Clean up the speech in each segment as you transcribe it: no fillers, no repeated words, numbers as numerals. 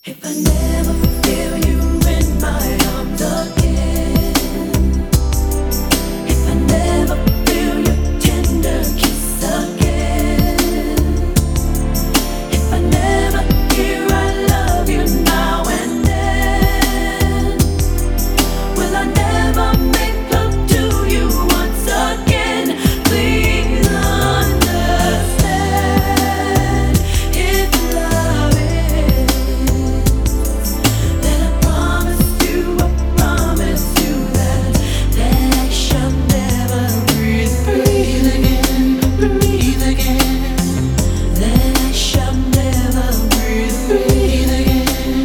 If I never feel you in my arms again, if I never feel your tender kiss again, if I never hear I love you now and then, will I never make love to you once again? Please understand, if love is, then I promise you that I shall never breathe again. That I shall never breathe again.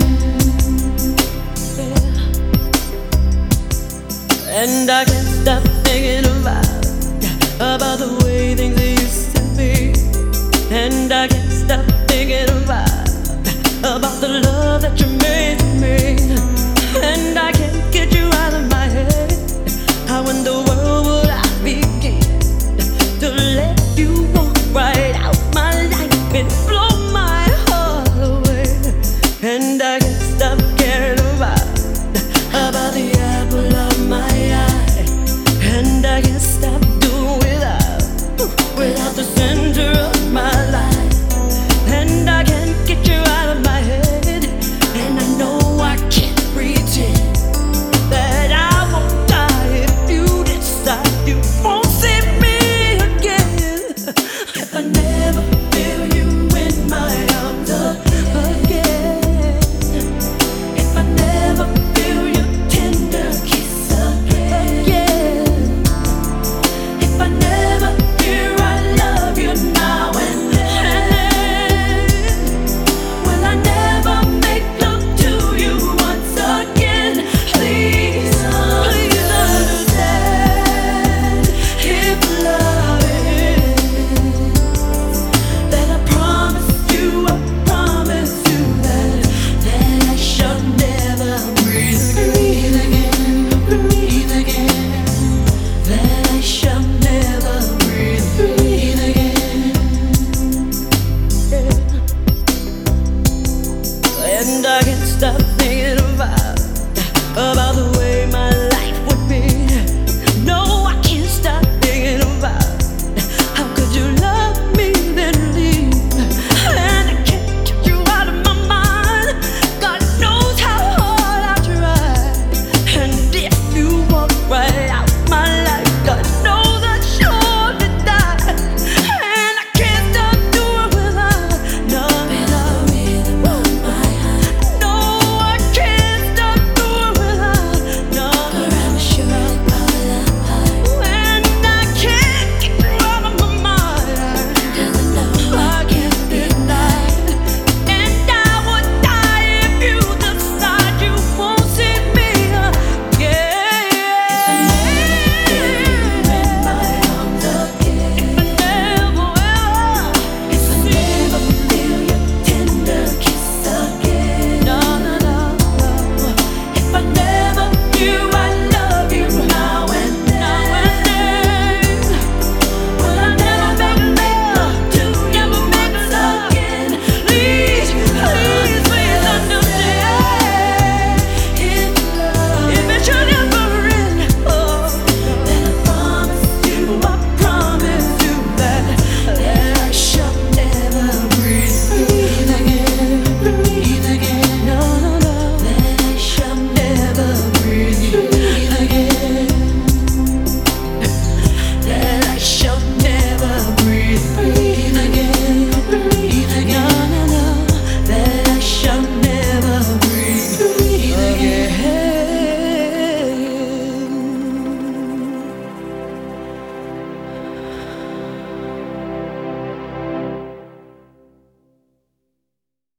And I can't stop thinking about the way things used to be. And I can't stop thinking about the love that you made to me. And I can't get you out of my head. How in the world would I begin to let you walk right out my life and blow my heart away? And I can't stop caring about the apple of my eye. And I can't stop doing without the center of my life. And I can't get you out of my head. And I know I can't pretend that I won't die if you decide you won't see me again. If I never feel you in my arms again, if I never feel your tender kiss again, if I never hear I love you now and then, will I never make love to you once again? Please understand, if love is, then I promise you that I shall never breathe again. That I shall never breathe again. And I can't stop thinking about the way